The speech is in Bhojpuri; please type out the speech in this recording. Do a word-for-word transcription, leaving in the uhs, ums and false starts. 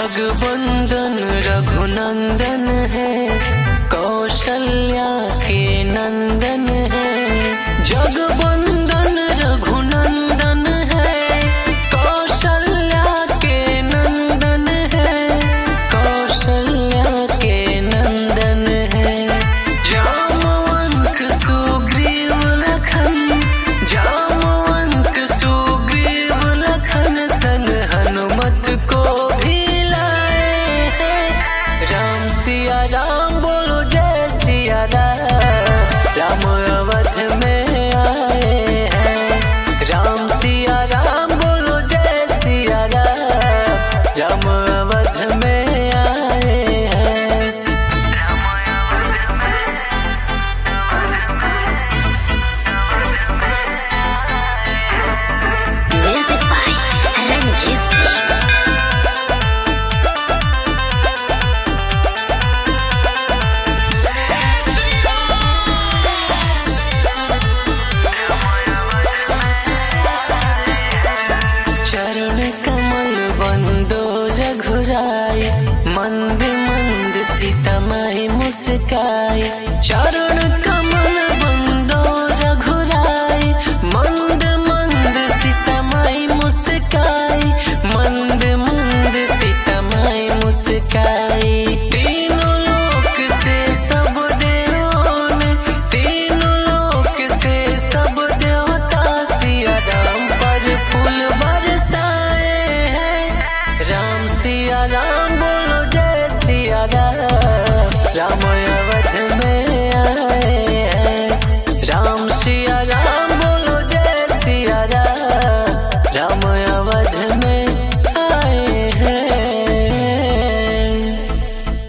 जगवंदन रघुनंदन है, कौशल्या के नंदन है। जगवंदन रघुनंदन है, कौशल्या के नंदन है, कौशल्या के नंदन है। जामवंत सुग्रीव लखन, जामवंत सुग्रीव लखन संग हनुमत को भी लाए हैं। राम सिया राम बोलो जय सिया राम, राम अवध में आए हैं। राम सिया राम बोलो जय सिया राम, राम अवध में आए हैं। Music by Ranjit Singh. चरण कमल बंदो रघुराई, मंद मंद सीता माई मुस्काई। चरण